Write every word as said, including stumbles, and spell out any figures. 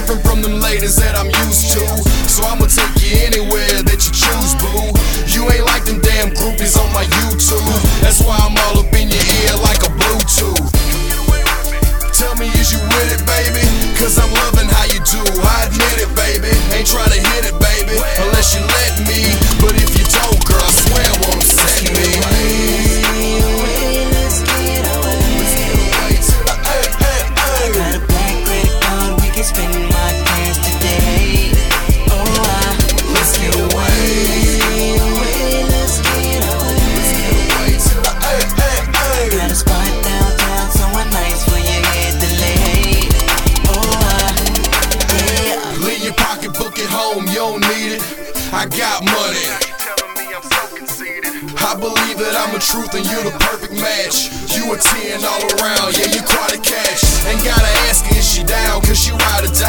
different from them ladies that I'm used to. So I'ma take you anywhere that you choose, boo. You ain't like them damn groupies on my YouTube. That's why I'm all up in your ear like a Bluetooth. Tell me, is you with it, baby? Cause I'm loving how you do. I admit it, baby. Ain't trying to hit it, baby, unless you let me. But if you don't, girl, I swear I won't upset me. Let's get away. Let's get away to the ay, ay, ay. Got a black credit card, we can spend my cash today. Oh, I, Let's get away. let's get away. Let's get away to the ay, ay, ay. Got a spot downtown, somewhere nice for your head to lay. Oh, I, yeah. Leave your pocketbook at home, you don't need it. I got money. I believe that I'm a truth and you're the perfect match. You a ten all around, yeah, you quite a catch. Ain't gotta ask her, is she down, cause she ride or die.